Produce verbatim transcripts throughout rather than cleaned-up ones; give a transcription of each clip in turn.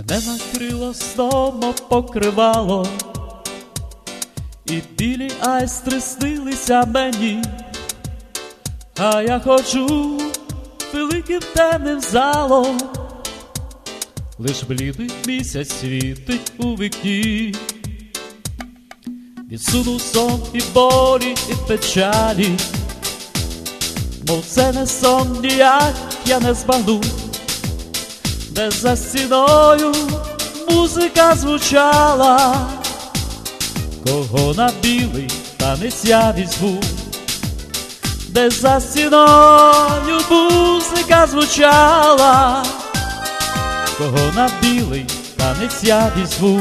Мене накрило сном покривало, і білі айстри снилися мені, а я ходжу великим темним залом, лиш блідий місяць світить у вікні. Відсунув сон і болі, і печалі, мов це не сон, ніяк я не збагну, де за стіною музика звучала, кого на білий танець я візьму, де за стіною музика звучала, кого на білий танець я візьму.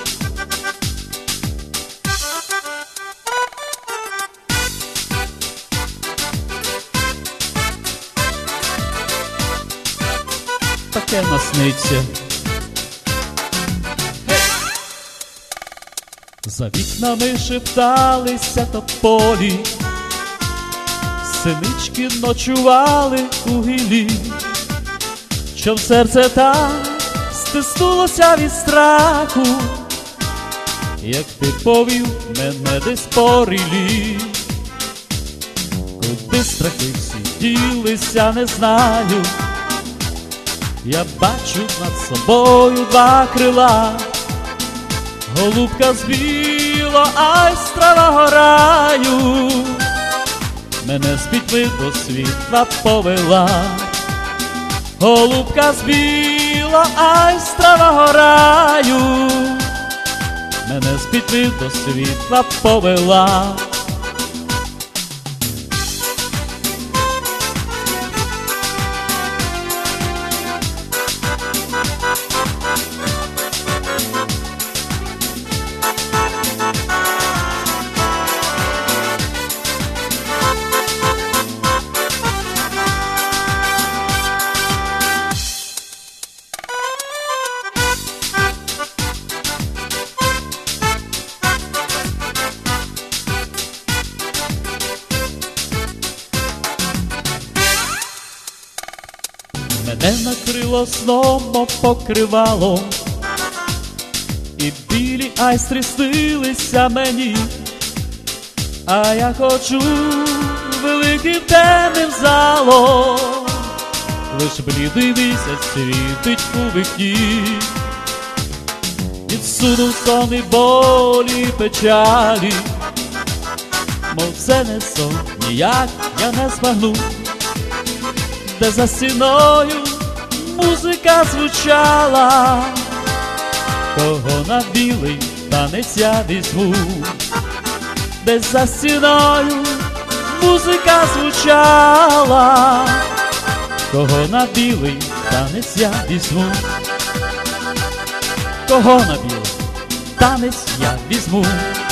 Таке насниться. За вікнами шепталися тополі, синички ночували у гіллі, що в серце так стиснулося від страху, як ти повів мене десь по ріллі. Куди страхи всі ділися, не знаю, я бачу над собою два крила, голубка з біло-айстрового раю мене з пітьми до світла повела. Голубка з біло-айстрового раю мене з пітьми до світла повела. Мене накрило сном покривало, і білі айстри снилися мені, а я ходжу великим темним залом, лиш блідий місяць світить у вікні. Відсунув сон і болі, і печалі, мов це не сон, ніяк я не збагну, де за стіною музика звучала, кого на білий танець я візьму, де за стіною музика звучала, кого на білий танець я візьму, кого на білий танець я візьму.